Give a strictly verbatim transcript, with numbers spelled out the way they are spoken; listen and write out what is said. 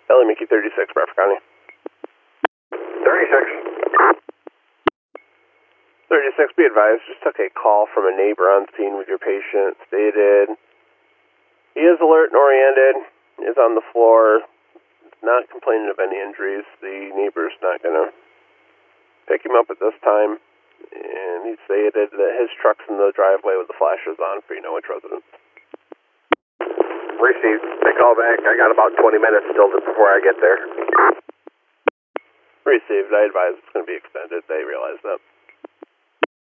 L M E Q thirty-six, Bradford County. thirty-six. thirty-six, be advised, just took a call from a neighbor on scene with your patient. Stated he is alert and oriented, is on the floor, not complaining of any injuries. The neighbor's not going to pick him up at this time. And he stated that his truck's in the driveway with the flashers on for you know which residence. Received. They call back. I got about twenty minutes still before I get there. Received. I advise it's going to be extended. They realize that.